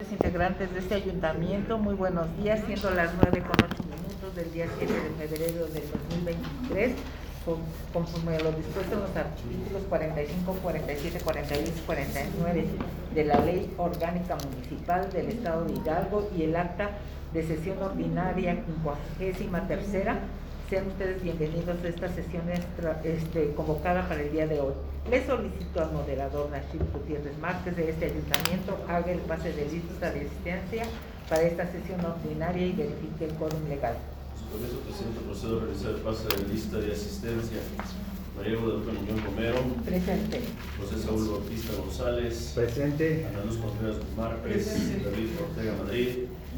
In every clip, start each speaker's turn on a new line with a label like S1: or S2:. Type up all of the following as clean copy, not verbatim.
S1: integrantes de este ayuntamiento, muy buenos días, siendo las 9:08 del día 7 de febrero del 2023, conforme a lo dispuesto en los artículos 45, 47, 48 y 49 de la Ley Orgánica Municipal del Estado de Hidalgo y el acta de sesión ordinaria 53ª. Sean ustedes bienvenidos a esta sesión convocada para el día de hoy. Le solicito al moderador Nachib Gutiérrez Márquez de este ayuntamiento haga el pase de lista de asistencia para esta sesión ordinaria y verifique el quórum legal.
S2: Con eso, presidente, procedo a realizar el pase de lista de asistencia. María Guadalupe Muñoz Romero.
S1: Presente.
S2: José Saúl Bautista González.
S3: Presente.
S2: Ana Luz Contreras Márquez. David Ortega Madrid.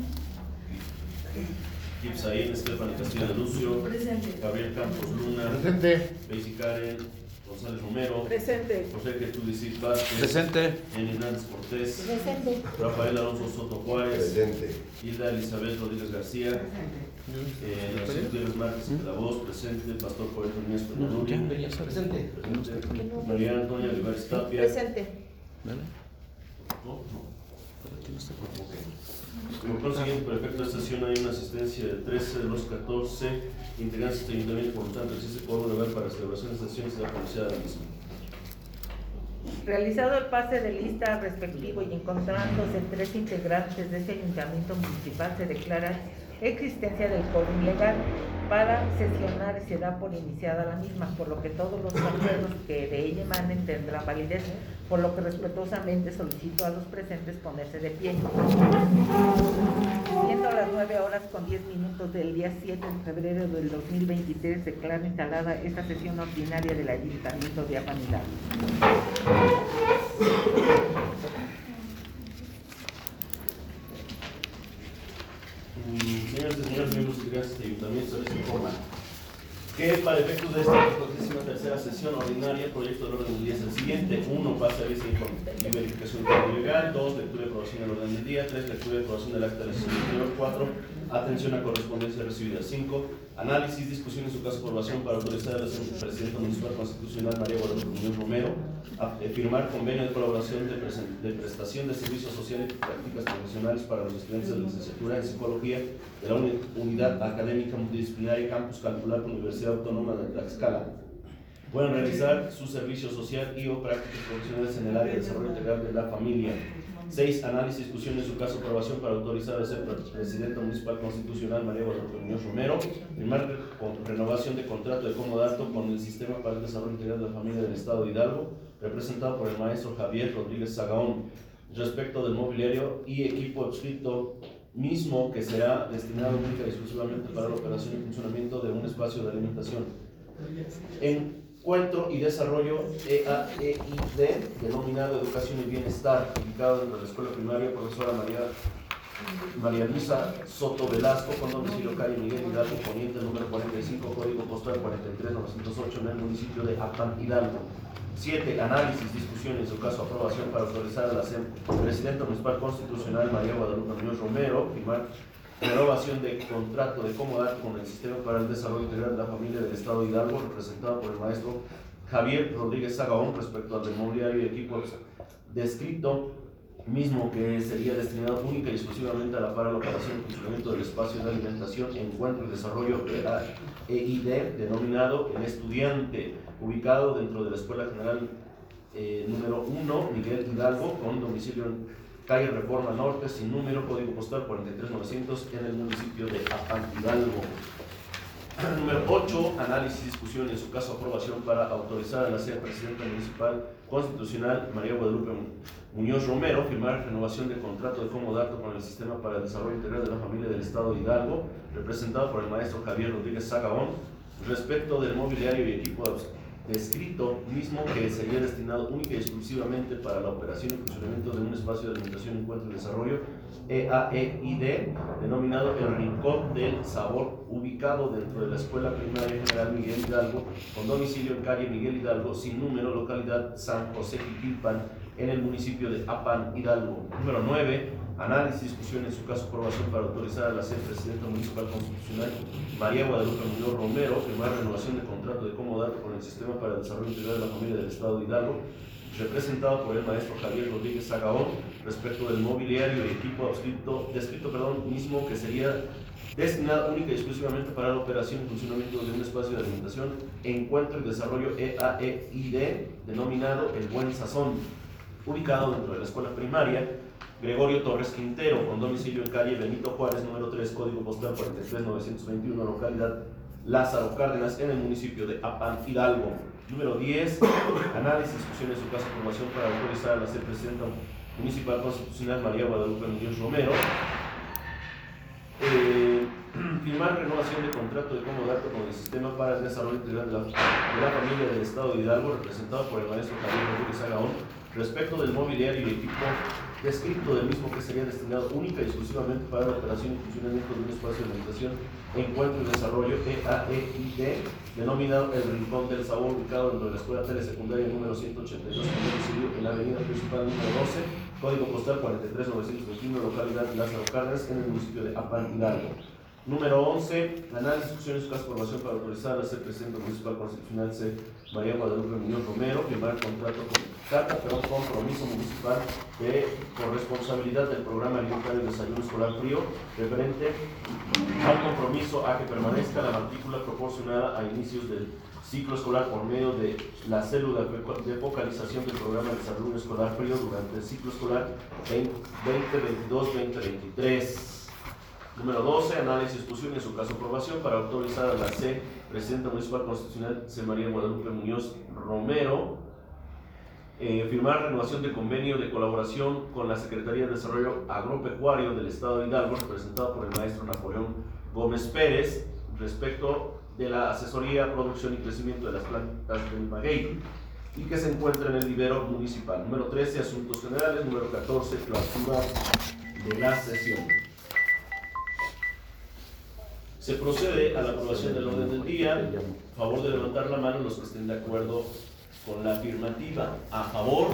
S2: Kipsaín Estefany Castillo de Lucio.
S4: Presente.
S2: Gabriel Campos Luna.
S3: Presente.
S2: Beisy Karen González Romero.
S1: Presente.
S2: José Getúlio Vázquez.
S3: Presente.
S2: Eni Hernández Cortés.
S1: Presente.
S2: Rafael Alonso Soto Juárez.
S3: Presente.
S2: Hilda Elizabeth Rodríguez García. Nachib Gutiérrez Márquez de la Voz. Presente. Pastor Joel Núñez Peñanuri.
S4: Presente.
S2: María Antonia Olivares Tapia.
S1: Presente.
S2: No. Como consiguiente, por efecto de esta sesión hay una asistencia de 13 de los 14 integrantes de este ayuntamiento, por lo tanto existe quórum legal para la celebración de esta sesión y será pronunciada la misma.
S1: Realizado el pase de lista respectivo y encontrándose 3 integrantes de este ayuntamiento municipal, se declara existencia del quórum legal para sesionar y se da por iniciada la misma, por lo que todos los acuerdos que de ella emanen tendrán validez, por lo que respetuosamente solicito a los presentes ponerse de pie. Siendo las 9:10 del día 7 de febrero del 2023, declaro instalada esta sesión ordinaria del Ayuntamiento de Apan Hidalgo.
S2: Señoras y señores miembros integrantes de este ayuntamiento, les informa que para efectos de esta 43ª sesión ordinaria, el proyecto del orden del día es el siguiente: 1. Pase a vista y verificación del código legal. 2. Lectura y aprobación del orden del día. 3. Lectura y aprobación del acta de la sesión anterior. 4. Atención a correspondencia recibida. 5. Análisis, discusión y su caso aprobación para autorizar a la presidenta municipal constitucional María Guadalupe Muñoz Romero a firmar convenio de colaboración de prestación de servicios sociales y prácticas profesionales para los estudiantes de licenciatura en psicología de la Unidad Académica Multidisciplinaria Campus Calcular Universidad Autónoma de Tlaxcala. Pueden realizar su servicio social y o prácticas profesionales en el área de desarrollo integral de la familia. 6. Análisis, discusión y su caso aprobación para autorizar a ser presidenta municipal constitucional María Guadalupe Muñoz Romero, firmar renovación de contrato de comodato con el Sistema para el Desarrollo Integral de la Familia del Estado de Hidalgo, representado por el maestro Javier Rodríguez Sagaón, respecto del mobiliario y equipo adscrito mismo que será destinado única y exclusivamente para la operación y funcionamiento de un espacio de alimentación. Encuentro y desarrollo EAEID, denominado Educación y Bienestar, ubicado dentro de la Escuela Primaria Profesora María Luisa Soto Velasco, con domicilio calle Miguel Hidalgo Poniente, número 45, código postal 43908, en el municipio de Apan Hidalgo. 7. Análisis, discusión y en su caso aprobación para autorizar a la presidenta municipal constitucional María Guadalupe Muñoz Romero firmar renovación de contrato de comodato con el Sistema para el Desarrollo Integral de la Familia del Estado de Hidalgo, representado por el maestro Javier Rodríguez Sagaón, respecto al mobiliario y equipo descrito mismo que sería destinado única y exclusivamente para la operación y funcionamiento del espacio de alimentación, encuentro y desarrollo EID, denominado El Estudiante, ubicado dentro de la Escuela General número 1, Miguel Hidalgo, con domicilio en calle Reforma Norte, sin número, código postal 43900, en el municipio de Apan Hidalgo. Número 8. Análisis, discusión y en su caso aprobación para autorizar a la presidenta municipal constitucional María Guadalupe Muñoz Romero firmar renovación de contrato de comodato con el Sistema para el Desarrollo Integral de la Familia del Estado de Hidalgo, representado por el maestro Javier Rodríguez Sagaón, respecto del mobiliario y equipo descrito mismo que sería destinado única y exclusivamente para la operación y funcionamiento de un espacio de alimentación, encuentro y desarrollo EAEID, denominado El Rincón del Sabor, ubicado dentro de la Escuela Primaria General Miguel Hidalgo, con domicilio en calle Miguel Hidalgo, sin número, localidad San José Jiquilpan, en el municipio de Apan Hidalgo. Número 9. Análisis, discusión en su caso aprobación para autorizar a la presidenta municipal constitucional María Guadalupe Muñoz Romero firmar renovación de contrato de comodato con el Sistema para el Desarrollo Integral de la Familia del Estado de Hidalgo, representado por el maestro Javier Rodríguez Agaón, respecto del mobiliario y equipo descrito mismo, que sería destinado única y exclusivamente para la operación y funcionamiento de un espacio de alimentación, encuentro y desarrollo EAEID, denominado El Buen Sazón, ubicado dentro de la escuela primaria Gregorio Torres Quintero, con domicilio en calle Benito Juárez, número 3, código postal 43921, localidad Lázaro Cárdenas, en el municipio de Apan, Hidalgo. Número 10, análisis, discusión en su caso, aprobación para autorizar a la presidenta municipal constitucional María Guadalupe Muñoz Romero, firmar renovación de contrato de comodato con el Sistema para el Desarrollo Integral de la Familia del Estado de Hidalgo, representado por el maestro Javier Rodríguez Agaón, respecto del mobiliario y equipo descrito del mismo, que sería destinado única y exclusivamente para la operación y funcionamiento de un espacio de alimentación, encuentro y desarrollo EAEID, denominado El Rincón del Sabor, ubicado dentro de la escuela telesecundaria número 182, en la avenida principal número 12, código postal 43921, localidad Lázaro Cárdenas, en el municipio de Apan, Hidalgo. Número 11, análisis, discusión y su caso, aprobación para autorizar a ser presidente municipal constitucional C. María Guadalupe Muñoz Romero, firmar contrato con compromiso municipal de corresponsabilidad del programa alimentario de desayuno escolar frío, referente al compromiso a que permanezca la matrícula proporcionada a inicios del ciclo escolar por medio de la célula de focalización del programa de desarrollo escolar frío durante el ciclo escolar 2022-2023. Número 12, análisis, discusión y en su caso aprobación para autorizar a la presidenta municipal constitucional C. María Guadalupe Muñoz Romero, firmar renovación de convenio de colaboración con la Secretaría de Desarrollo Agropecuario del Estado de Hidalgo, representado por el maestro Napoleón Gómez Pérez, respecto de la asesoría, producción y crecimiento de las plantas del maguey, y que se encuentra en el vivero municipal. Número 13, asuntos generales. Número 14, clausura de la sesión. Se procede a la aprobación del orden del día. A favor de levantar la mano los que estén de acuerdo con la afirmativa. A favor.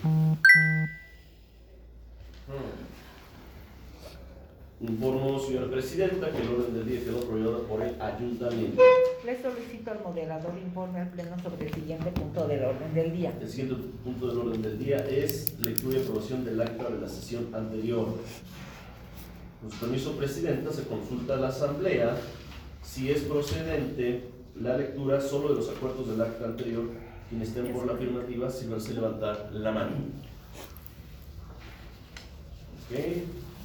S2: Informo, señora presidenta, que el orden del día quedó aprobado por el ayuntamiento.
S1: Le solicito al moderador informe al pleno sobre el siguiente punto del orden del día.
S2: El siguiente punto del orden del día es lectura y aprobación del acta de la sesión anterior. Con su permiso, presidenta, se consulta a la asamblea si es procedente la lectura solo de los acuerdos del acta anterior. Quienes estén por la afirmativa, sírvanse levantar la mano. Okay.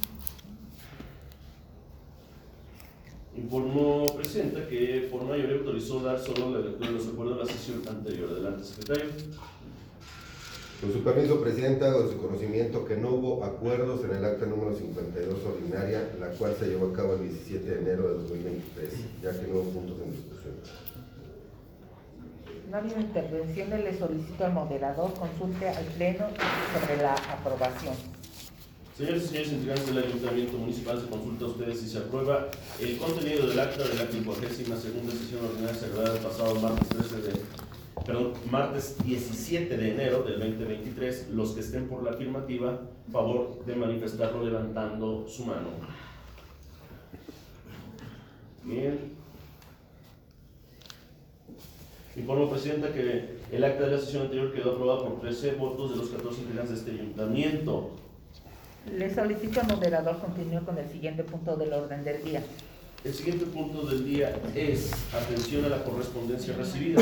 S2: Informó, presidenta, que por mayoría autorizó dar solo la lectura de los acuerdos de la sesión anterior. Adelante, secretario.
S3: Con su permiso, presidenta, hago de su conocimiento que no hubo acuerdos en el acta número 52 ordinaria, la cual se llevó a cabo el 17 de enero de 2023, ya que no hubo puntos en discusión.
S1: No ha habido intervenciones, le solicito al moderador consulte al pleno sobre la aprobación.
S2: Señores y señores integrantes del Ayuntamiento Municipal, se consulta a ustedes si se aprueba el contenido del acta de la 52ª sesión ordinaria celebrada el pasado martes 17 de enero del 2023. Los que estén por la afirmativa, favor de manifestarlo levantando su mano. Bien. Informo, presidenta, que el acta de la sesión anterior quedó aprobada por 13 votos de los 14 integrantes de este ayuntamiento.
S1: Le solicito al moderador continúe con el siguiente punto del orden del día.
S2: El siguiente punto del día es atención a la correspondencia recibida.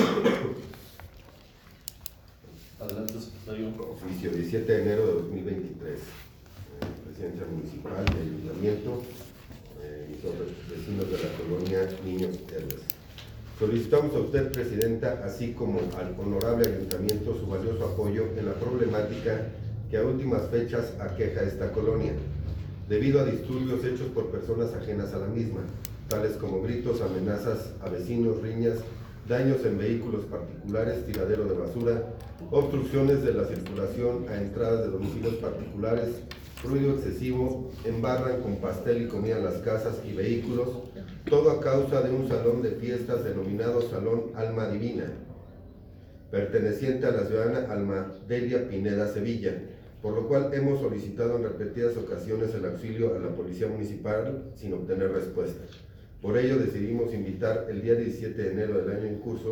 S2: Adelante, secretario.
S3: Oficio 17 de enero de 2023. Presidencia municipal de ayuntamiento, vecinos de la colonia Niños Héroes. Solicitamos a usted, presidenta, así como al honorable ayuntamiento, su valioso apoyo en la problemática que a últimas fechas aqueja esta colonia, debido a disturbios hechos por personas ajenas a la misma, tales como gritos, amenazas a vecinos, riñas, daños en vehículos particulares, tiradero de basura, obstrucciones de la circulación a entradas de domicilios particulares, ruido excesivo, embarran con pastel y comida en las casas y vehículos, todo a causa de un salón de fiestas denominado Salón Alma Divina, perteneciente a la ciudadana Alma Delia Pineda Sevilla, por lo cual hemos solicitado en repetidas ocasiones el auxilio a la Policía Municipal sin obtener respuesta. Por ello decidimos invitar el día 17 de enero del año en curso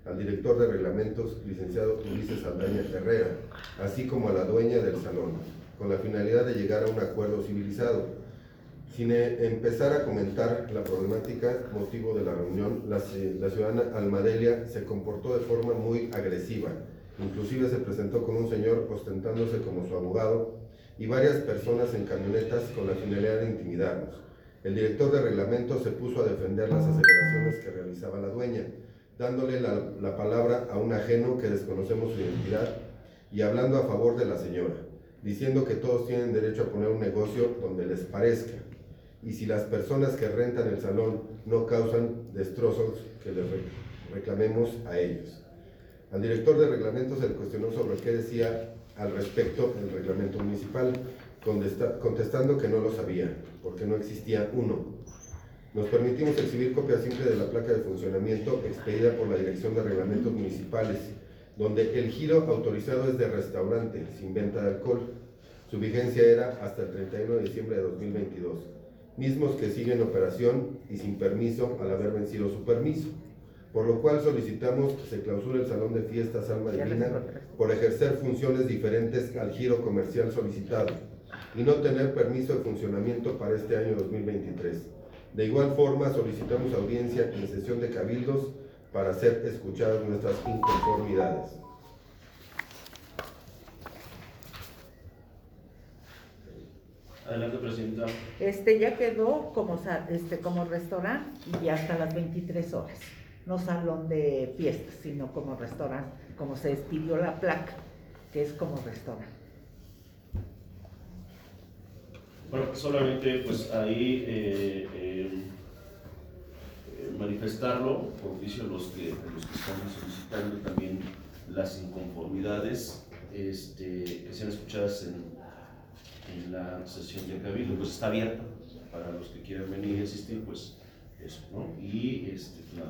S3: al director de reglamentos, licenciado Ulises Saldaña Herrera, así como a la dueña del salón, con la finalidad de llegar a un acuerdo civilizado. Sin empezar a comentar la problemática motivo de la reunión, la ciudadana Almadelia se comportó de forma muy agresiva. Inclusive se presentó con un señor ostentándose como su abogado y varias personas en camionetas con la finalidad de intimidarnos. El director de reglamentos se puso a defender las aseveraciones que realizaba la dueña, dándole la palabra a un ajeno que desconocemos su identidad y hablando a favor de la señora, diciendo que todos tienen derecho a poner un negocio donde les parezca, y si las personas que rentan el salón no causan destrozos, que les reclamemos a ellos. Al director de reglamentos se le cuestionó sobre qué decía al respecto el reglamento municipal, contestando que no lo sabía, porque no existía uno. Nos permitimos exhibir copia simple de la placa de funcionamiento expedida por la Dirección de Reglamentos Municipales, donde el giro autorizado es de restaurante, sin venta de alcohol. Su vigencia era hasta el 31 de diciembre de 2022, mismos que siguen operación y sin permiso al haber vencido su permiso, por lo cual solicitamos que se clausure el Salón de Fiestas Alma Divina por ejercer funciones diferentes al giro comercial solicitado y no tener permiso de funcionamiento para este año 2023. De igual forma, solicitamos audiencia en sesión de cabildos para hacer escuchadas nuestras inconformidades.
S2: Adelante, Presidenta.
S1: Ya quedó como restaurante y hasta las 23 horas. No salón de fiestas, sino como restaurante, como se expidió la placa, que es como restaurante.
S2: Bueno, solamente pues ahí manifestarlo por oficio a los que estamos solicitando también las inconformidades que sean escuchadas en la sesión de cabildo, pues está abierta para los que quieran venir y asistir, pues eso, ¿no? Y nada.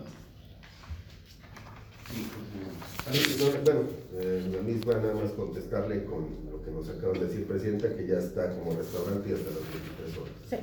S3: La misma, nada más contestarle con lo que nos acaban de decir, Presidenta, que ya está como restaurante y hasta las 23 horas.
S1: Sí.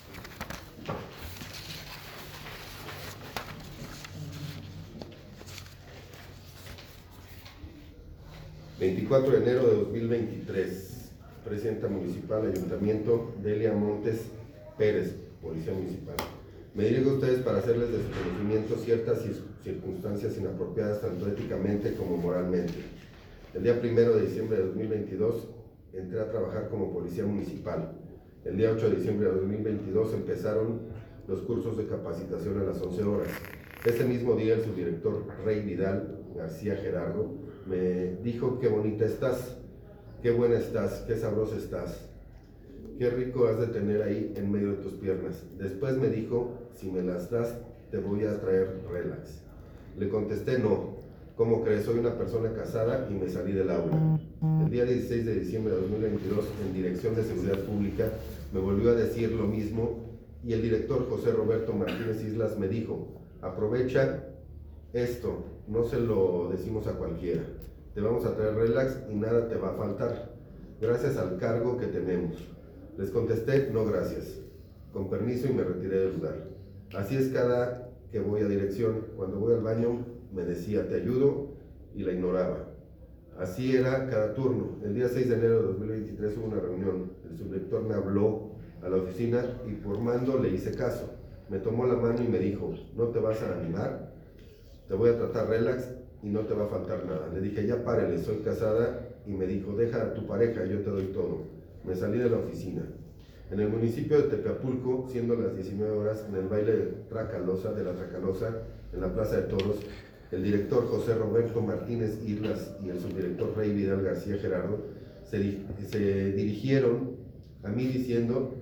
S3: ...24 de enero de 2023... Presidenta Municipal, Ayuntamiento, Delia Montes Pérez, Policía Municipal. Me dirijo a ustedes para hacerles de su conocimiento ciertas circunstancias inapropiadas tanto éticamente como moralmente. El día 1 de diciembre de 2022 entré a trabajar como Policía Municipal. El día 8 de diciembre de 2022 empezaron los cursos de capacitación a las 11 horas. Ese mismo día el subdirector Rey Vidal García Gerardo me dijo: qué bonita estás, qué buena estás, qué sabrosa estás, qué rico has de tener ahí en medio de tus piernas. Después me dijo: si me las das, te voy a traer relax. Le contesté: no, ¿cómo crees? Soy una persona casada, y me salí del aula. El día 16 de diciembre de 2022, en Dirección de Seguridad Pública, me volvió a decir lo mismo, y el director José Roberto Martínez Islas me dijo: aprovecha esto, no se lo decimos a cualquiera. Te vamos a traer relax y nada te va a faltar, gracias al cargo que tenemos. Les contesté: no gracias, con permiso, y me retiré del lugar. Así es cada que voy a dirección. Cuando voy al baño me decía: te ayudo, y la ignoraba. Así era cada turno. El día 6 de enero de 2023 hubo una reunión. El subdirector me habló a la oficina y por mando le hice caso. Me tomó la mano y me dijo: ¿no te vas a animar? Te voy a tratar relax y no te va a faltar nada. Le dije: ya párele, soy casada. Y me dijo: deja a tu pareja, yo te doy todo. Me salí de la oficina. En el municipio de Tepeapulco, siendo las 19 horas, en el baile de la Tracalosa, en la Plaza de Toros, el director José Roberto Martínez Islas y el subdirector Rey Vidal García Gerardo se dirigieron a mí diciendo: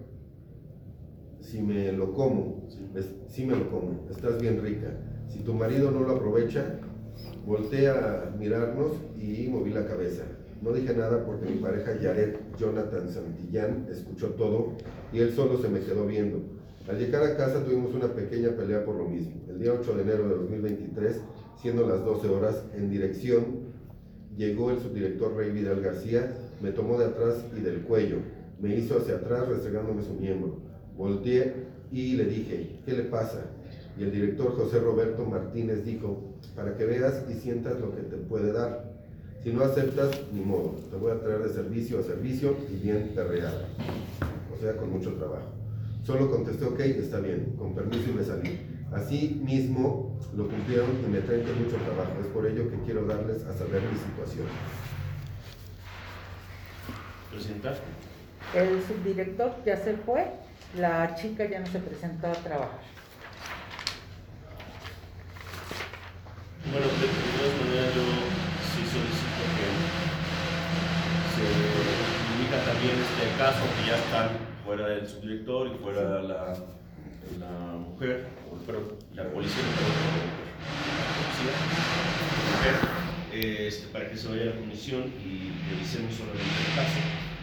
S3: si me lo como, sí me lo como, estás bien rica. Si tu marido no lo aprovecha, volteé a mirarnos y moví la cabeza. No dije nada porque mi pareja Yaret Jonathan Santillán escuchó todo y él solo se me quedó viendo. Al llegar a casa tuvimos una pequeña pelea por lo mismo. El día 8 de enero de 2023, siendo las 12 horas, en dirección, llegó el subdirector Rey Vidal García, me tomó de atrás y del cuello, me hizo hacia atrás restregándome su miembro. Volteé y le dije: ¿qué le pasa? Y el director José Roberto Martínez dijo, para que veas y sientas lo que te puede dar. Si no aceptas, ni modo, te voy a traer de servicio a servicio y bien perreado. O sea, con mucho trabajo. Solo contesté, ok, está bien, con permiso y me salí. Así mismo lo cumplieron y me traen con mucho trabajo. Es por ello que quiero darles a saber mi situación.
S2: Presidenta.
S1: El subdirector ya se fue, la chica ya no se presentó a trabajar.
S2: Bueno, de todas maneras yo sí solicito que se indica también este caso, que ya están fuera del subdirector y fuera la mujer, pero la policía, para que se vaya a la comisión y revisemos solamente el caso,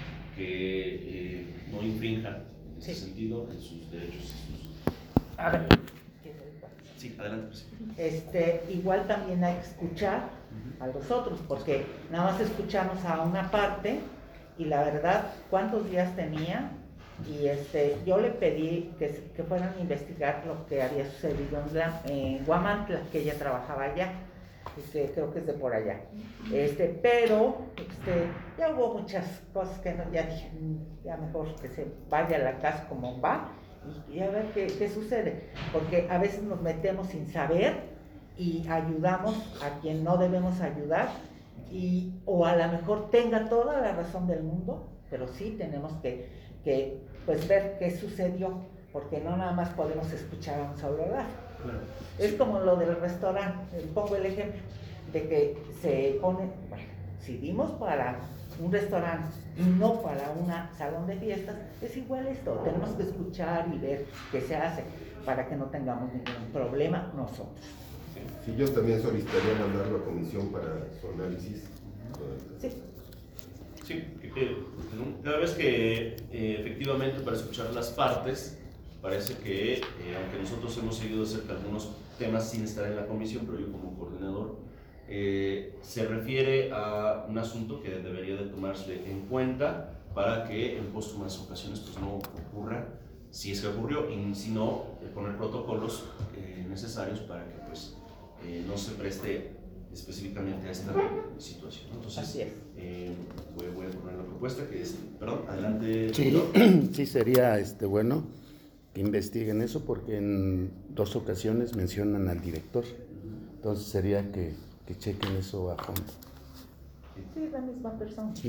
S2: que no infrinja en ese sentido en sus derechos y sus...
S1: A ver.
S2: Sí, adelante, presidente.
S1: Igual también hay que escuchar a los otros, porque nada más escuchamos a una parte y la verdad, ¿cuántos días tenía? Y yo le pedí que fueran a investigar lo que había sucedido en Huamantla, que ella trabajaba allá, creo que es de por allá. Pero ya hubo muchas cosas que no, ya dije, ya mejor que se vaya a la casa como va. Y a ver qué sucede, porque a veces nos metemos sin saber y ayudamos a quien no debemos ayudar, o a lo mejor tenga toda la razón del mundo, pero sí tenemos que pues ver qué sucedió, porque no nada más podemos escuchar a un solo lado.
S2: Claro.
S1: Es como lo del restaurante, pongo el ejemplo de que se pone, bueno, si dimos para un restaurante y no para un salón de fiestas, es igual esto, tenemos que escuchar y ver qué se hace para que no tengamos ningún problema nosotros.
S3: Sí, yo también solicitaría mandarlo a comisión para su análisis.
S1: Sí.
S2: Sí, cada vez que efectivamente para escuchar las partes, parece que aunque nosotros hemos seguido de cerca algunos temas sin estar en la comisión, pero yo como coordinador, se refiere a un asunto que debería de tomarse en cuenta para que en póstumas ocasiones pues no ocurra, si es que ocurrió, y si no, poner protocolos necesarios para que pues no se preste específicamente a esta situación. Entonces,
S1: así es.
S2: Voy a poner la propuesta que es, perdón, adelante.
S4: Sí, sí sería bueno que investiguen eso, porque en 2 ocasiones mencionan al director, entonces sería que chequen eso a fondo.
S1: Sí, es la misma persona.
S4: Sí.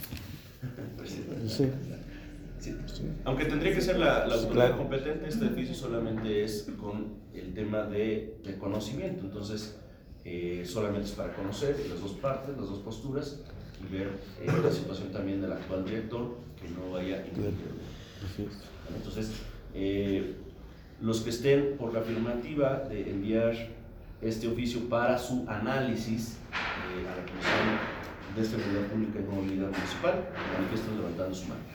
S2: Sí. Sí. Aunque tendría que ser la autoridad
S4: claro.
S2: competente, este edificio solamente es con el tema de conocimiento, entonces solamente es para conocer las dos partes, las dos posturas y ver la situación también del actual director, que no vaya a incluir. Entonces, los que estén por la afirmativa de enviar este oficio para su análisis a la Comisión de Seguridad Pública y Movilidad Municipal, manifiesten levantando su mano.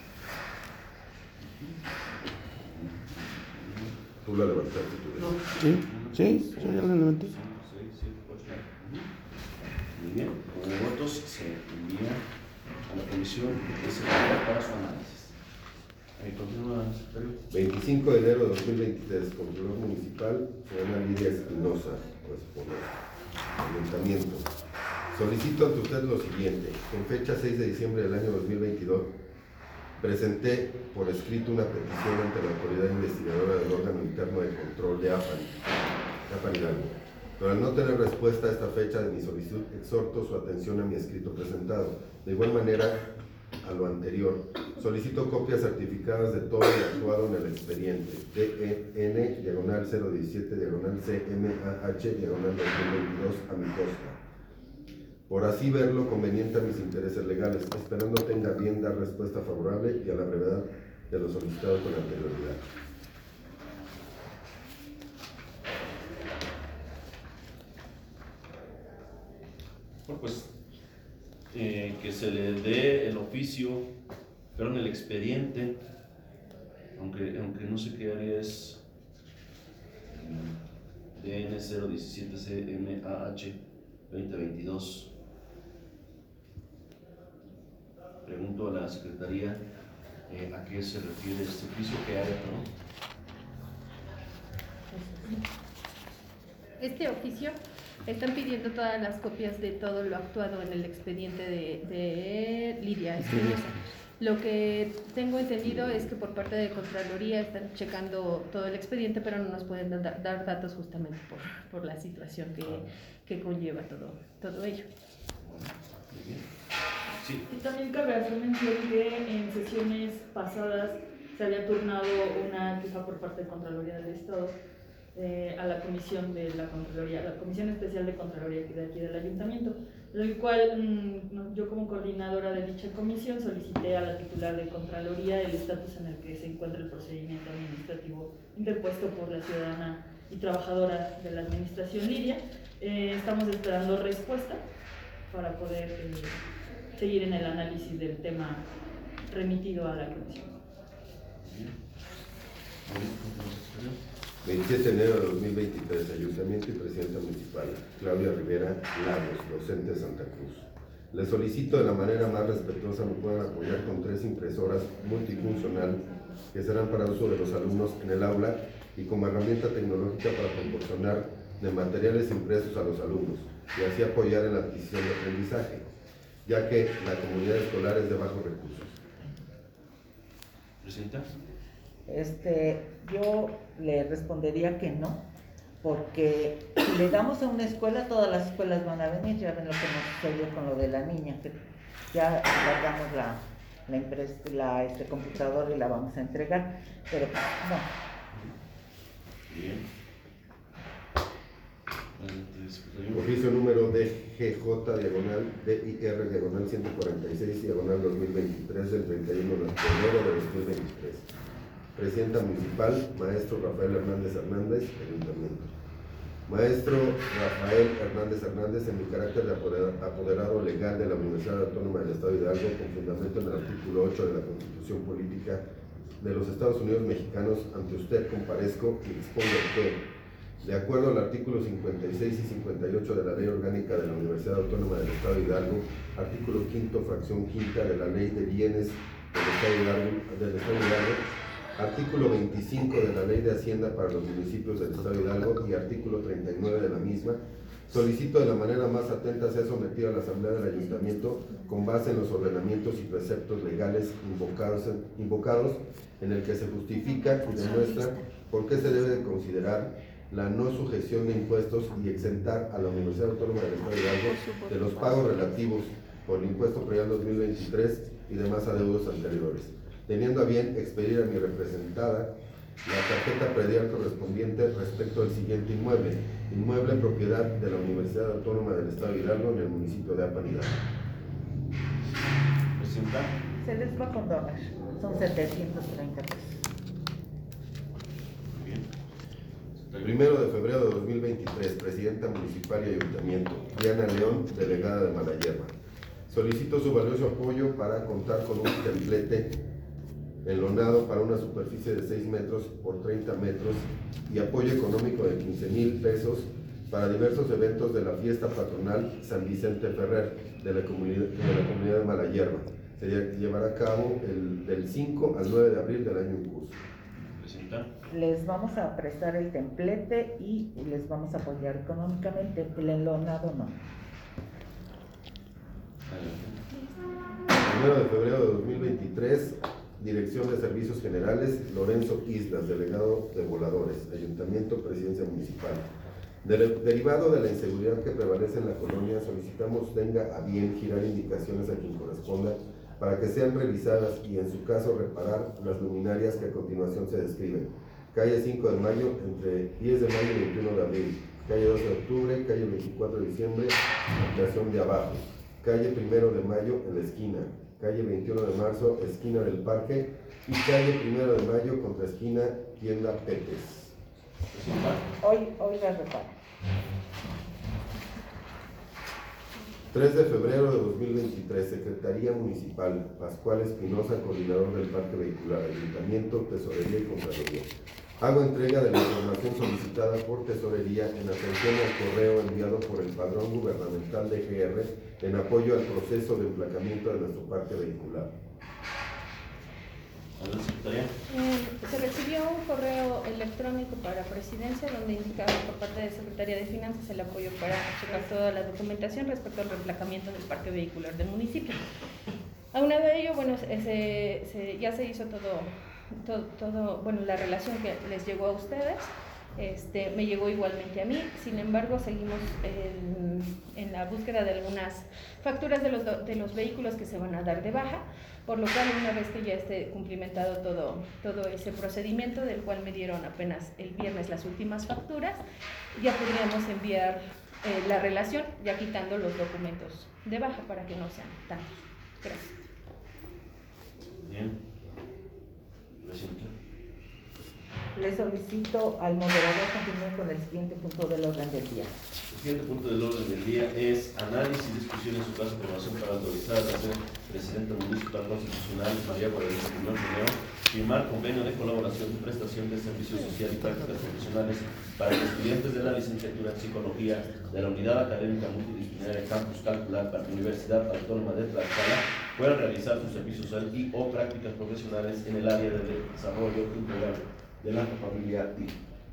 S3: Tú la levantaste, tú.
S4: Sí, yo ya la levanté.
S2: 5, 6, 7, 8, 9. Muy bien, con votos se envía a la Comisión de Seguridad para su análisis. Continúa, secretario.
S3: 25 de enero de 2023, Controlor Municipal, señora Lidia Espinosa, Ayuntamiento. Solicito ante usted lo siguiente. En fecha 6 de diciembre del año 2022, presenté por escrito una petición ante la autoridad investigadora del órgano interno de control de APAN Hidalgo. Pero al no tener respuesta a esta fecha de mi solicitud, exhorto su atención a mi escrito presentado. De igual manera, a lo anterior, solicito copias certificadas de todo lo actuado en el expediente DEN-017-CMAH-2022 a mi costa, por así verlo conveniente a mis intereses legales, esperando tenga bien dar respuesta favorable y a la brevedad de lo solicitado con anterioridad.
S2: Bueno, pues que se le dé el oficio, pero en el expediente, aunque no sé qué área es, DN017-CMAH-2022. Pregunto a la Secretaría a qué se refiere este oficio, qué área, ¿no?
S5: este oficio están pidiendo todas las copias de todo lo actuado en el expediente de Lidia Espinosa. Lo que tengo entendido es que por parte de Contraloría están checando todo el expediente, pero no nos pueden dar datos justamente por la situación que conlleva todo ello.
S2: Sí.
S6: Y también cabe hacer mención que en sesiones pasadas se había turnado una queja por parte de Contraloría del Estado a la comisión de la Contraloría, la Comisión Especial de Contraloría de aquí del Ayuntamiento, el cual yo como coordinadora de dicha comisión solicité a la titular de Contraloría el estatus en el que se encuentra el procedimiento administrativo interpuesto por la ciudadana y trabajadora de la administración Lidia. Estamos esperando respuesta para poder seguir en el análisis del tema remitido a la comisión.
S3: 27 de enero de 2023, Ayuntamiento y Presidenta Municipal, Claudia Rivera Lagos, docente de Santa Cruz. Les solicito de la manera más respetuosa me puedan apoyar con 3 impresoras multifuncional que serán para uso de los alumnos en el aula y como herramienta tecnológica para proporcionar de materiales impresos a los alumnos y así apoyar en la adquisición de aprendizaje, ya que la comunidad escolar es de bajos recursos.
S2: Presidenta.
S1: Yo le respondería que no, porque si le damos a una escuela, todas las escuelas van a venir. Ya ven lo que nos sucedió con lo de la niña, que ya guardamos la computadora y la vamos a entregar, pero no.
S2: Bien.
S3: Oficio número DGJ diagonal DIR diagonal 146 diagonal 2023 del 31 de enero de 2023. Presidenta Municipal, Maestro Rafael Hernández Hernández, Ayuntamiento. Maestro Rafael Hernández Hernández, en mi carácter de apoderado legal de la Universidad Autónoma del Estado de Hidalgo, con fundamento en el artículo 8 de la Constitución Política de los Estados Unidos Mexicanos, ante usted comparezco y dispongo que, de acuerdo al artículo 56 y 58 de la Ley Orgánica de la Universidad Autónoma del Estado de Hidalgo, artículo 5, fracción 5 de la Ley de Bienes del Estado de Hidalgo, artículo 25 de la Ley de Hacienda para los municipios del Estado de Hidalgo y artículo 39 de la misma, solicito de la manera más atenta sea sometido a la Asamblea del Ayuntamiento con base en los ordenamientos y preceptos legales invocados en el que se justifica y demuestra por qué se debe de considerar la no sujeción de impuestos y exentar a la Universidad Autónoma del Estado de Hidalgo de los pagos relativos por el impuesto predial 2023 y demás adeudos anteriores, teniendo a bien expedir a mi representada la tarjeta predial correspondiente respecto al siguiente inmueble propiedad de la Universidad Autónoma del Estado de Hidalgo en el municipio de Apanidad.
S2: Presidenta.
S1: Se les va a condonar, son 730 pesos.
S2: Bien.
S3: 1 de febrero de 2023, Presidenta Municipal y Ayuntamiento, Diana León, delegada de Malayerba. Solicito su valioso apoyo para contar con un templete enlonado para una superficie de 6 metros por 30 metros y apoyo económico de 15,000 pesos para diversos eventos de la fiesta patronal San Vicente Ferrer de la comunidad de Malayerba. Se llevará a cabo del 5 al 9 de abril del año en curso.
S2: Presidenta.
S1: Les vamos a prestar el templete y les vamos a apoyar económicamente. El enlonado no.
S3: 1 de febrero de 2023, Dirección de Servicios Generales, Lorenzo Islas, delegado de Voladores, Ayuntamiento, Presidencia Municipal. Derivado de la inseguridad que prevalece en la colonia, solicitamos tenga a bien girar indicaciones a quien corresponda para que sean revisadas y en su caso reparar las luminarias que a continuación se describen. Calle 5 de Mayo, entre 10 de mayo y 21 de abril. Calle 12 de octubre, calle 24 de diciembre, ampliación de abajo. Calle 1 de mayo en la esquina. Calle 21 de marzo, esquina del Parque. Y calle 1 de mayo, contra esquina, tienda Petes.
S1: Hoy la reparo.
S3: 3 de febrero de 2023, Secretaría Municipal, Pascual Espinosa, coordinador del Parque Vehicular, Ayuntamiento, Tesorería y Contraloría. Hago entrega de la información solicitada por Tesorería en atención al correo enviado por el Padrón Gubernamental de GR en apoyo al proceso de emplacamiento de nuestro parque vehicular.
S2: Secretaría.
S5: Se recibió envió un correo electrónico para Presidencia donde indicaba por parte de Secretaría de Finanzas el apoyo para checar toda la documentación respecto al reemplazamiento del parque vehicular del municipio. Aunado a ello, bueno, ya se hizo todo, bueno, la relación que les llegó a ustedes, me llegó igualmente a mí. Sin embargo, seguimos en la búsqueda de algunas facturas de los vehículos que se van a dar de baja, por lo cual una vez que ya esté cumplimentado todo ese procedimiento, del cual me dieron apenas el viernes las últimas facturas, ya podríamos enviar la relación, ya quitando los documentos de baja para que no sean tantos. Gracias.
S2: Bien. Presidenta.
S1: Le solicito al moderador continuar con el siguiente punto del orden del día.
S2: El siguiente punto del orden del día es análisis y discusión en su caso de aprobación para autorizar a la Presidenta Municipal Constitucional María Guadalupe Muñoz Romero firmar convenio de colaboración y prestación de servicios sociales y prácticas profesionales para que estudiantes de la licenciatura en Psicología de la Unidad Académica Multidisciplinaria Campus Calcular para la Universidad Autónoma de Tlaxcala puedan realizar sus servicios sociales y o prácticas profesionales en el área de desarrollo integral de la familia DIF.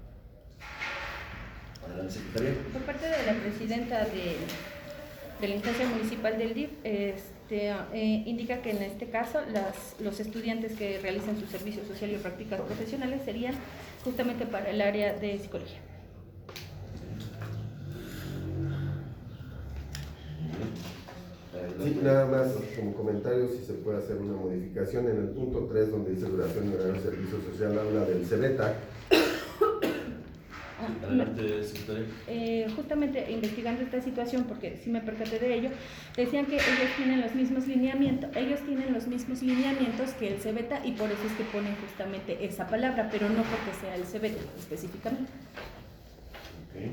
S2: Adelante, Secretaría.
S5: Por parte de la Presidenta de la instancia municipal del DIF, indica que en este caso los estudiantes que realicen su servicio social y prácticas profesionales serían justamente para el área de psicología.
S3: Sí, nada más como comentario, si se puede hacer una modificación en el punto 3, donde dice duración y horario de servicio social, habla del CEBETA.
S2: Adelante, Secretaria.
S5: Justamente investigando esta situación, porque sí me percaté de ello, decían que ellos tienen los mismos lineamientos, que el CEBETA, y por eso es que ponen justamente esa palabra, pero no porque sea el CEBETA específicamente.
S2: Ok.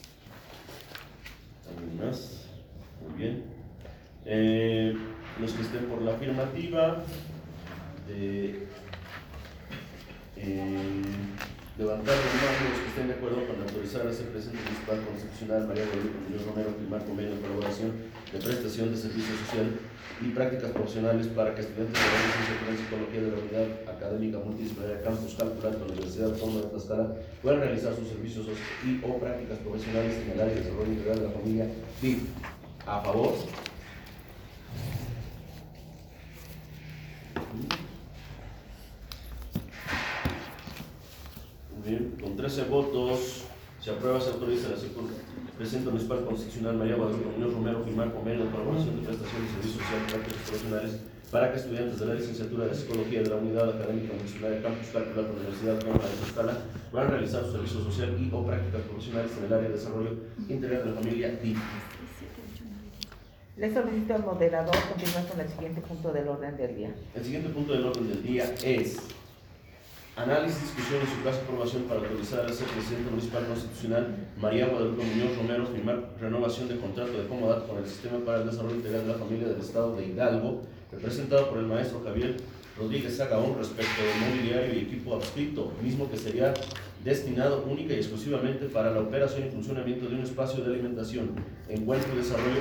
S2: ¿Alguien más? Muy bien. Los que estén por la afirmativa, levantar las manos. Los que estén de acuerdo con autorizar a ser presidente municipal constitucional María Guadalupe Muñoz Romero firmar convenio de colaboración de prestación de servicio social y prácticas profesionales para que estudiantes de la licenciatura en Psicología de la Unidad Académica Multidisciplinaria Campus Calcular de la Universidad Autónoma de Tlaxcala puedan realizar sus servicios y o prácticas profesionales en el área de desarrollo integral de la familia DIF. ¿A favor? Muy bien, con 13 votos se aprueba, se autoriza a la Presidenta Municipal Constitucional María Guadalupe Muñoz Romero firmar convenio de colaboración de prestación de servicios sociales y prácticas profesionales para que estudiantes de la licenciatura de Psicología de la Unidad Académica Municipal de Campus Calcular de la Universidad Autónoma de Tlaxcala puedan realizar su servicio social y o prácticas profesionales en el área de desarrollo integral de la familia DIF.
S1: Le solicito al moderador continuar con el siguiente punto del orden del día.
S2: El siguiente punto del orden del día es análisis, discusión y su caso de aprobación para autorizar a la Presidenta Municipal Constitucional María Guadalupe Muñoz Romero firmar renovación de contrato de comodato con el Sistema para el Desarrollo Integral de la Familia del Estado de Hidalgo, representado por el maestro Javier Rodríguez Sagaón, respecto del mobiliario y equipo adscrito, mismo que sería destinado única y exclusivamente para la operación y funcionamiento de un espacio de alimentación, encuentro y desarrollo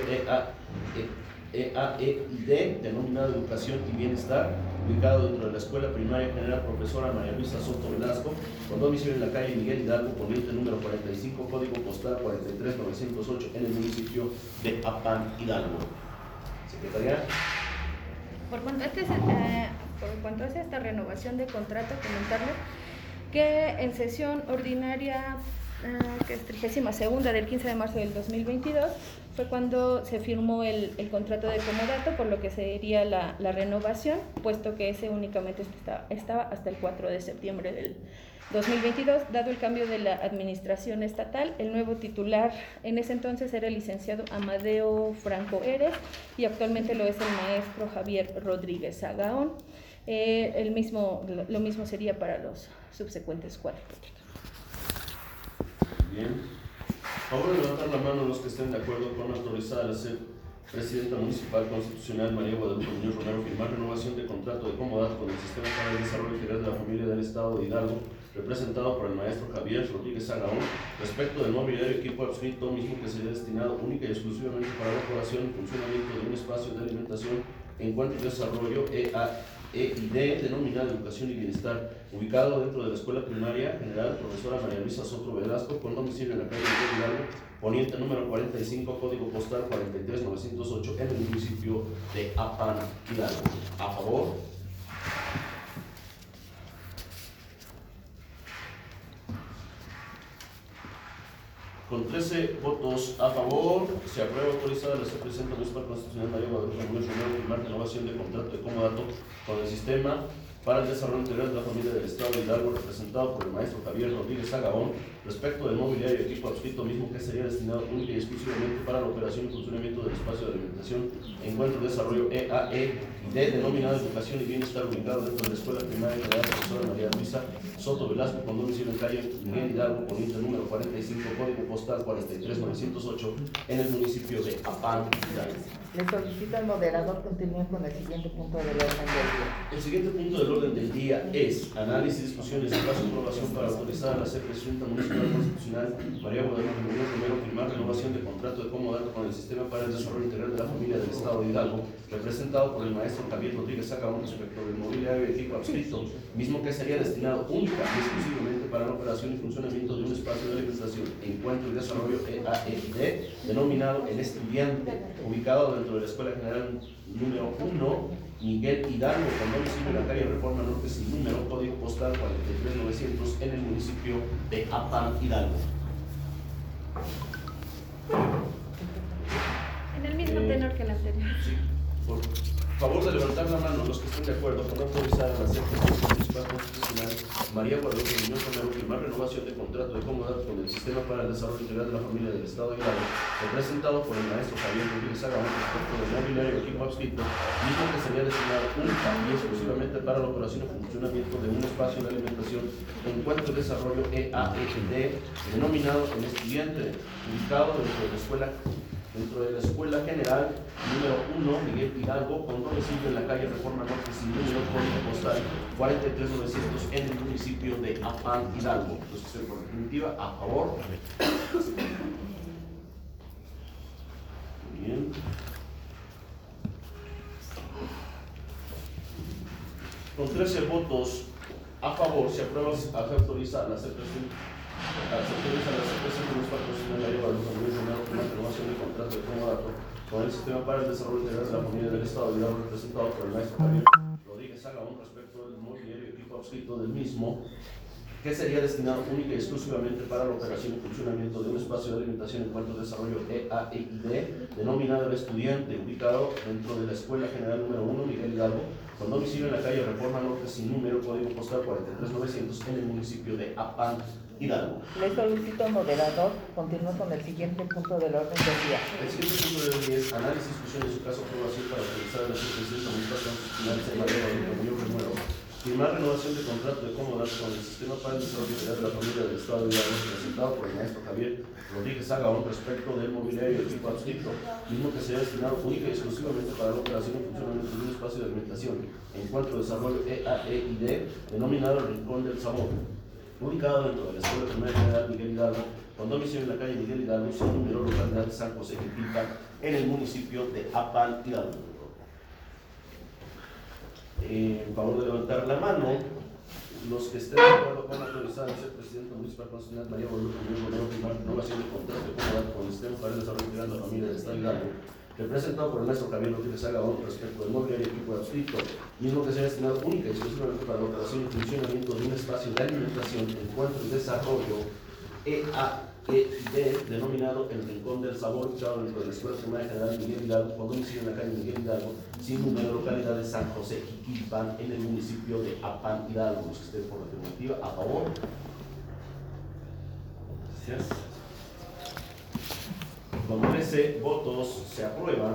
S2: EAEID, denominado Educación y Bienestar, ubicado dentro de la Escuela Primaria General Profesora María Luisa Soto Velasco, con domicilio en la calle Miguel Hidalgo, poniente número 45, código postal 43908, en el municipio de Apan, Hidalgo. Secretaría.
S5: Por cuanto hace esta renovación de contrato, comentarles que en sesión ordinaria, que es 32ª del 15 de marzo del 2022, fue cuando se firmó el contrato de comodato, por lo que sería la renovación, puesto que ese únicamente estaba hasta el 4 de septiembre del 2022. Dado el cambio de la administración estatal, el nuevo titular en ese entonces era el licenciado Amadeo Franco Eres y actualmente lo es el maestro Javier Rodríguez Sagaón. Lo mismo sería para los subsecuentes 4.
S2: Bien. Favor de levantar la mano los que estén de acuerdo con autorizar a la Presidenta Municipal Constitucional María Guadalupe Muñoz Romero firmar renovación de contrato de comodato con el Sistema para el Desarrollo Integral de la Familia del Estado de Hidalgo, representado por el maestro Javier Rodríguez Sagaón, respecto del mobiliario y equipo adscrito, mismo que sería destinado única y exclusivamente para la operación y funcionamiento de un espacio de alimentación, encuentro y desarrollo E y D, denominado Educación y Bienestar, ubicado dentro de la Escuela Primaria General Profesora María Luisa Soto Velasco, con domicilio en la calle Miguel Hidalgo, poniente número 45, código postal 43908, en el municipio de Apan, Hidalgo. A favor. Con 13 votos a favor, se aprueba autorizada la Presidenta Municipal Constitucional María Guadalupe Muñoz Romero firmar renovación de contrato de comodato con el Sistema para el Desarrollo Integral de la Familia del Estado de Hidalgo, representado por el maestro Javier Rodríguez Agabón, respecto del mobiliario y equipo adscrito mismo que sería destinado única y exclusivamente para la operación y funcionamiento del espacio de alimentación, encuentro, desarrollo EAE y D, denominado Educación y Bienestar, ubicado dentro de la Escuela Primaria General Profesora María Luisa Soto Velasco, con domicilio en calle Miguel Hidalgo, poniente número 45, código postal 43908, en el municipio de Apan, Hidalgo.
S1: Le solicito al moderador continúe con el siguiente punto del orden del día.
S2: El siguiente punto del orden del día es análisis, discusiones y paso de aprobación para autorizar a la Presidenta Municipal Constitucional María Guadalupe Muñoz Romero firmar renovación de contrato de comodato con el Sistema para el Desarrollo Integral de la Familia del Estado de Hidalgo, representado por el maestro Javier Rodríguez Agabón, respecto del mobiliario y equipo adscrito, mismo que sería destinado única y exclusivamente para la operación y funcionamiento de un espacio de alimentación, encuentro y desarrollo EAED, denominado El Estudiante, ubicado dentro de la Escuela General número 1, Miguel Hidalgo, con domicilio en la calle Reforma Norte sin número, código postal 43900, en el municipio de Apan, Hidalgo.
S5: En el mismo tenor que el anterior.
S2: Sí, por favor de levantar la mano los que estén de acuerdo con autorizar a la Presidenta Municipal Constitucional María Guadalupe Muñoz Romero firmar renovación de contrato de comodato con el Sistema para el Desarrollo Integral de la Familia del Estado de Hidalgo, representado por el maestro Javier Rodríguez Agabón, respecto del mobiliario y equipo adscrito, mismo que sería destinado única y exclusivamente para la operación y funcionamiento de un espacio de alimentación, encuentro y desarrollo EAED, denominado El Estudiante, ubicado dentro de la Escuela General número 1, Miguel Hidalgo, con domicilio en la calle Reforma Norte sin número, código postal 43900, en el municipio de Apan, Hidalgo. Entonces, por definitiva, a favor. Muy bien. Con 13 votos a favor, se aprueba, se autoriza a la Presidenta Municipal Constitucional María Guadalupe Muñoz Romero con la renovación de contrato de comodato con el Sistema para el Desarrollo Integral de la Familia del Estado de Hidalgo, representado por el maestro Javier Rodríguez Agabón, respecto del mobiliario y equipo adscrito del mismo, que sería destinado única y exclusivamente para la operación y funcionamiento de un espacio de alimentación en cuanto a desarrollo EAED, denominado El Estudiante, ubicado dentro de la Escuela General número 1, Miguel Hidalgo, con domicilio en la calle Reforma Norte sin número, código postal 43900, en el municipio de Apan, Hidalgo.
S1: Le solicito al moderador continúe con el siguiente punto del orden del día.
S2: El siguiente punto del orden es análisis, discusión y su caso aprobación para autorizar a la Presidenta Municipal Constitucional María Guadalupe Muñoz Romero firmar renovación de contrato de comodato con el Sistema para el Desarrollo Integral de la Familia del Estado de Hidalgo, representado por el maestro Javier Rodríguez Agabón, respecto del mobiliario y equipo adscrito, mismo que será destinado única y exclusivamente para la operación y funcionamiento de un espacio de alimentación, en cuanto a desarrollo EAED, denominado El Rincón del Sabor, ubicado dentro de la Escuela Primaria General Miguel Hidalgo, con domicilio en la calle Miguel Hidalgo, sin número, localidad de San José Quilpica, en el municipio de Apan, Hidalgo. En favor de levantar la mano los que estén de acuerdo con autorizar a ser Presidenta Municipal Constitucional María Guadalupe Muñoz Romero firmar renovación de contrato de comodato con el Sistema para el Desarrollo Integral de la Familia del Estado de Hidalgo, representado por el maestro Javier Rodríguez Agabón, respecto del mobiliario y equipo adscrito, mismo que sea destinado única y exclusivamente para la operación y funcionamiento de un espacio de alimentación, encuentro y desarrollo EAED, denominado El Rincón del Sabor, ubicado dentro de la Escuela Primaria General Miguel Hidalgo, con domicilio en la calle Miguel Hidalgo, sin número, localidad de San José Jiquilpan, en el municipio de Apan, Hidalgo. Los que estén por la alternativa, a favor. Gracias. Con 13 votos se aprueba.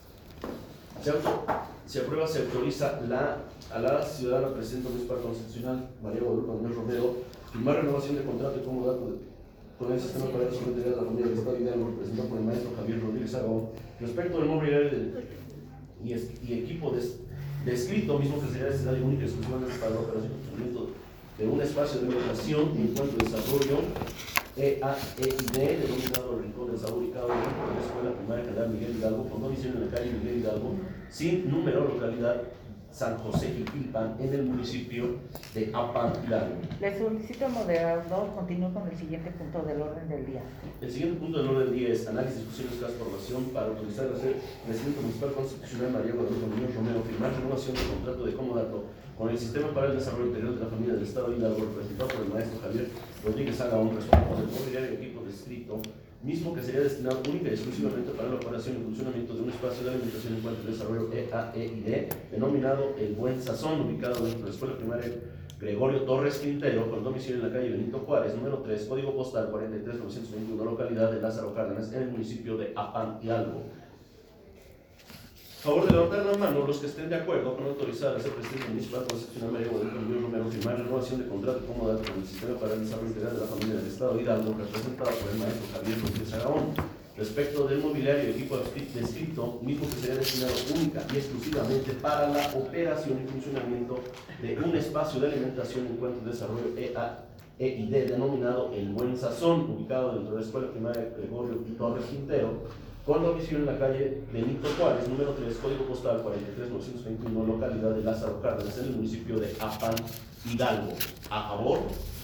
S2: Se autoriza a la ciudadana Presidenta Municipal Constitucional María Guadalupe Muñoz Romero firmar renovación de contrato de comodato con el Sistema para el Desarrollo Integral de la Familia del Estado de Hidalgo, representado por el maestro Javier Rodríguez Agabón, respecto del mobiliario y equipo descrito, mismo que sería destinado única y exclusivamente para la operación y funcionamiento de un espacio de alimentación en cuanto a desarrollo EAED, denominado El Rincón del Sabor, ubicado dentro de la Escuela Primaria General Miguel Hidalgo, con domicilio en la calle Miguel Hidalgo, sin número, localidad San José y Pilpan en el municipio de Apan, Hidalgo.
S1: Le solicito al moderador continúe con el siguiente punto del orden del día.
S2: El siguiente punto del orden del día es análisis, discusión y aprobación para autorizar a ser presidente municipal constitucional María Guadalupe Muñoz Romero firmar renovación del contrato de comodato con el Sistema para el Desarrollo Integral de la Familia del Estado de Hidalgo, representado por el maestro Javier Rodríguez Agaón, respecto del mobiliario y equipo descrito, mismo que sería destinado única y exclusivamente para la operación y funcionamiento de un espacio de alimentación en cuanto al desarrollo EAEID, denominado El Buen Sazón, ubicado dentro de la escuela primaria Gregorio Torres Quintero, con domicilio en la calle Benito Juárez, número 3, código postal 43921, localidad de Lázaro Cárdenas, en el municipio de Apan, Hidalgo. Favor de levantar la mano los que estén de acuerdo con autorizar a ser presidente municipal constitucional María Guadalupe Muñoz Romero firmar renovación de contrato comodato con el Sistema para el Desarrollo Integral de la Familia del Estado de Hidalgo, representado por el maestro Javier Rodríguez Agaón, respecto del mobiliario y equipo descrito, mismo que sería destinado única y exclusivamente para la operación y funcionamiento de un espacio de alimentación en cuanto al desarrollo EAEID, denominado El Buen Sazón, ubicado dentro de la escuela primaria Gregorio Torres Quintero, con domicilio en la calle Benito Juárez, número 3, código postal 43921, localidad de Lázaro Cárdenas, en el municipio de Apan, Hidalgo. ¿A favor?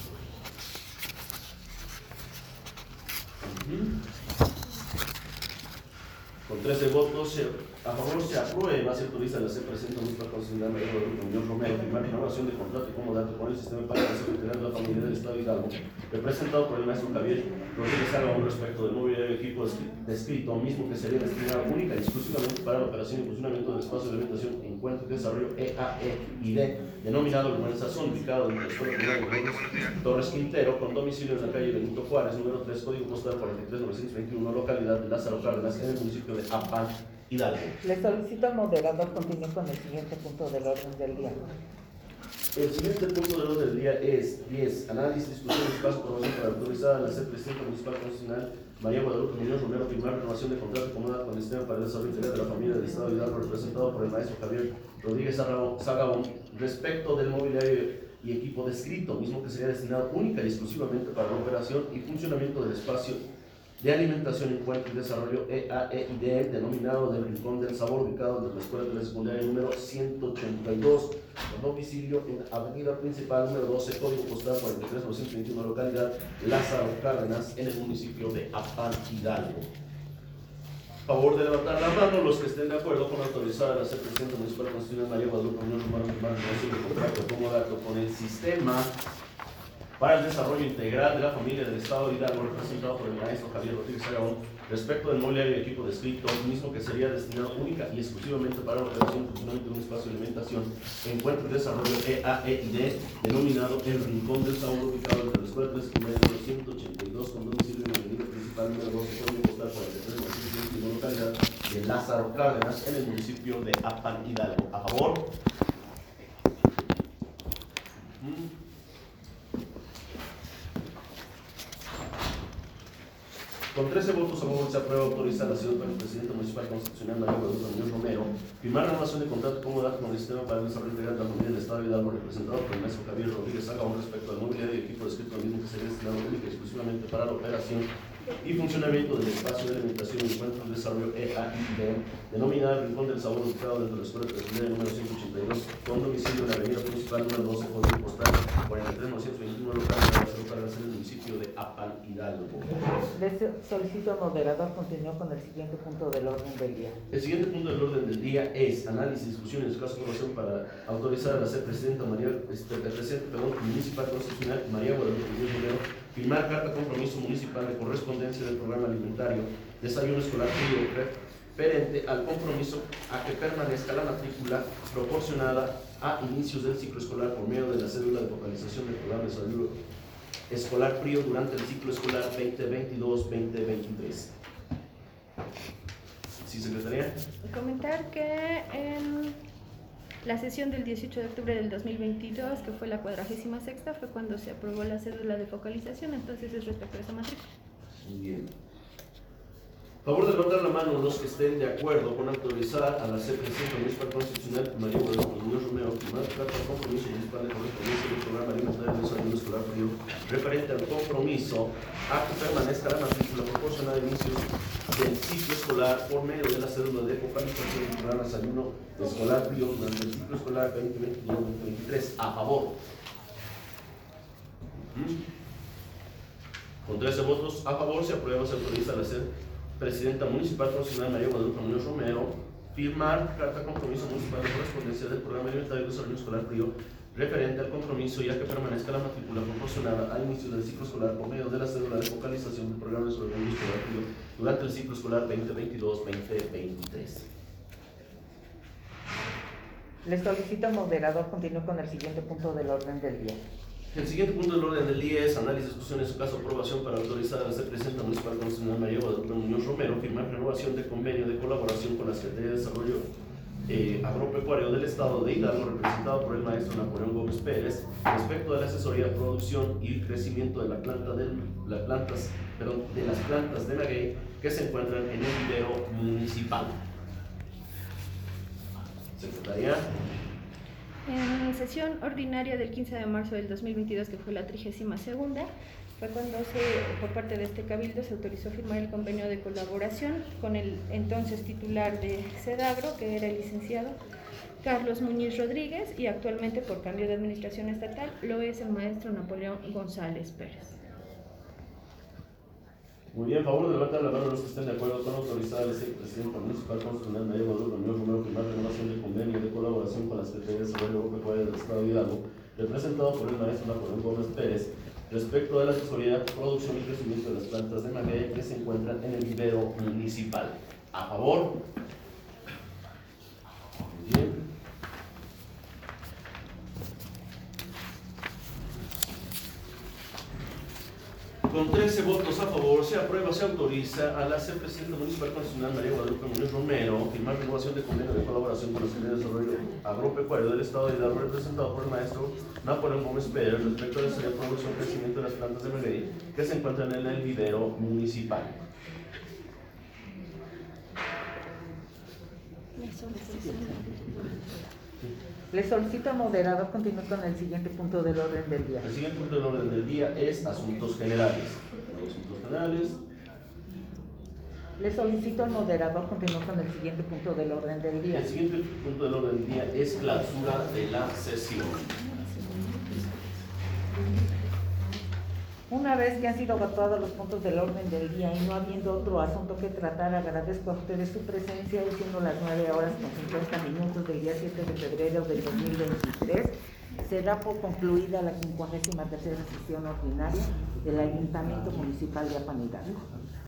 S2: Con 13 votos a favor se aprueba, se autoriza a ser presidente municipal constitucional María Guadalupe Muñoz Romero firmar renovación de contrato y comodato con el Sistema para el Desarrollo Integral de la Familia del Estado de Hidalgo, representado por el maestro Javier Rodríguez Agaón, respecto del mobiliario de equipo descrito, mismo que sería destinado única y exclusivamente para la operación y funcionamiento del espacio de alimentación en cuanto al desarrollo EAEID, denominado El Buen Sazón, ubicado en la escuela primaria Torres Quintero, con domicilio en la calle Benito Juárez, número 3, código postal 43921, localidad de Lázaro Cárdenas, en el municipio de Apan, Hidalgo.
S1: Le solicito al moderador continúe con el siguiente punto del orden del día.
S2: El siguiente punto del orden del día es 10. Análisis, discusión y espacio para autorizar a la ser presidenta municipal constitucional María Guadalupe Muñoz Romero firmar renovación de contrato comodato con el Sistema para el Desarrollo Integral de la Familia del Estado de Hidalgo, representado por el maestro Javier Rodríguez Agaón, respecto del mobiliario y equipo descrito, mismo que sería destinado única y exclusivamente para la operación y funcionamiento del espacio de alimentación, encuentro y desarrollo EAEID, denominado del Rincón del Sabor, ubicado en la Escuela de la Secundaria número 182, con domicilio en Avenida Principal número 12, código postal 43921, localidad Lázaro Cárdenas, en el municipio de Apan, Hidalgo. Favor de levantar la mano los que estén de acuerdo con autorizar a la ser presidenta municipal constitucional María Guadalupe Muñoz Romero firmar renovación de contrato comodato con el Sistema para el Desarrollo Integral de la Familia del Estado de Hidalgo, representado por el maestro Javier Rodríguez Agaón, respecto del mobiliario y equipo descrito, mismo que sería destinado única y exclusivamente para la operación y funcionamiento de un espacio de alimentación, encuentro y desarrollo EAEID, denominado El Rincón del Sabor, ubicado entre la Escuela 3 número 182, con domicilio en la avenida principal número 12, código postal 43, localidad de Lázaro Cárdenas, en el municipio de Apan, Hidalgo. ¿A favor? Con 13 votos a favor se aprueba autorizar a la ciudad presidente municipal constitucional María Guadalupe Muñoz Romero firmar renovación de contrato comodato con el Sistema para el Desarrollo Integral de la Familia del Estado de Hidalgo, representado por el maestro Javier Rodríguez Agaón, respecto al mobiliario y equipo descrito mismo que sería destinado única y exclusivamente para la operación y funcionamiento del espacio de alimentación y encuentro de desarrollo EAID, denominado El Rincón del Sabor, ubicado dentro de la escuela secundaria número 182, con domicilio en la avenida principal número 12, código postal 43921, localidad de en el municipio de Apan, Hidalgo.
S1: Le solicito al moderador continúe con el siguiente punto del orden del día.
S2: El siguiente punto del orden del día es análisis, discusión y en su caso aprobación para autorizar a la ser presidenta municipal constitucional María Guadalupe Muñoz Romero firmar carta compromiso municipal de correspondencia del programa alimentario Desayuno Escolar Frío referente al compromiso a que permanezca la matrícula proporcionada a inicios del ciclo escolar por medio de la cédula de focalización del programa de desayuno escolar frío durante el ciclo escolar 2022-2023. ¿Sí, secretaria?
S5: Comentar que en la sesión del 18 de octubre del 2022, que fue la 46ª, fue cuando se aprobó la cédula de focalización, entonces es respecto a esa matrícula.
S2: Muy bien. Favor de levantar la mano los que estén de acuerdo con autorizar a la Presidenta Municipal Constitucional María Guadalupe Muñoz Romero firmar carta de compromiso municipal de correspondencia del programa alimentario de desarrollo escolar periodo referente al compromiso a que permanezca la matrícula proporcionada de inicios del ciclo escolar por medio de la cédula de focalización del programa desayuno escolar periodo durante el ciclo escolar 2021-2023. A favor. Con 13 votos a favor se aprueba, se autoriza a la Presidenta Municipal Constitucional María Guadalupe Muñoz Romero firmar carta de compromiso municipal de correspondencia del programa alimentario de desarrollo escolar PRIO referente al compromiso ya que permanezca la matrícula proporcionada al inicio del ciclo escolar por medio de la cédula de focalización del programa de desarrollo escolar PRIO durante el ciclo escolar 2022-2023.
S1: Le solicito al moderador continúe con el siguiente punto del orden del día.
S2: El siguiente punto del orden del día es análisis, discusión y en su caso aprobación para autorizar a la Presidenta Municipal Constitucional María Guadalupe Muñoz Romero firmar renovación de convenio de colaboración con la Secretaría de Desarrollo Agropecuario del Estado de Hidalgo, representado por el maestro Napoleón Gómez Pérez, respecto a la asesoría, producción y crecimiento de las plantas de maguey que se encuentran en el vivero municipal. Secretaría.
S5: En sesión ordinaria del 15 de marzo del 2022, que fue la 32ª, fue cuando por parte de este cabildo se autorizó firmar el convenio de colaboración con el entonces titular de Sedagro, que era el licenciado Carlos Muñiz Rodríguez, y actualmente por cambio de administración estatal lo es el maestro Napoleón González Pérez.
S2: Muy bien, favor de levantar la mano los que estén de acuerdo con autorizar al Presidenta Municipal Constitucional María Guadalupe Muñoz Romero firmar renovación de convenio de colaboración con la Secretaría de Desarrollo Agropecuario del Estado de Hidalgo, representado por el maestro Napoleón Gómez Pérez, respecto de la asesoría, producción y crecimiento de las plantas de maguey que se encuentran en el vivero municipal. ¿A favor? Muy bien. Con 13 votos a favor, se aprueba, se autoriza a la Presidenta Municipal Constitucional María Guadalupe Muñoz Romero firmar renovación de convenio de colaboración con la Secretaría de Desarrollo Agropecuario del Estado de Hidalgo, representado por el maestro Napoleón Gómez Pérez, respecto a la asesoría, producción y crecimiento de las plantas de maguey que se encuentran en el vivero municipal.
S1: Le solicito al moderador continúe con el siguiente punto del orden del día.
S2: El siguiente punto del orden del día es asuntos generales. Asuntos generales.
S1: Le solicito al moderador continúe con el siguiente punto del orden del día.
S2: El siguiente punto del orden del día es clausura de la sesión.
S1: Una vez que han sido agotados los puntos del orden del día y no habiendo otro asunto que tratar, agradezco a ustedes su presencia y siendo las 9:50 del día 7 de febrero del 2023, se da por concluida la 53ª sesión ordinaria del Ayuntamiento Municipal de Apan Hidalgo.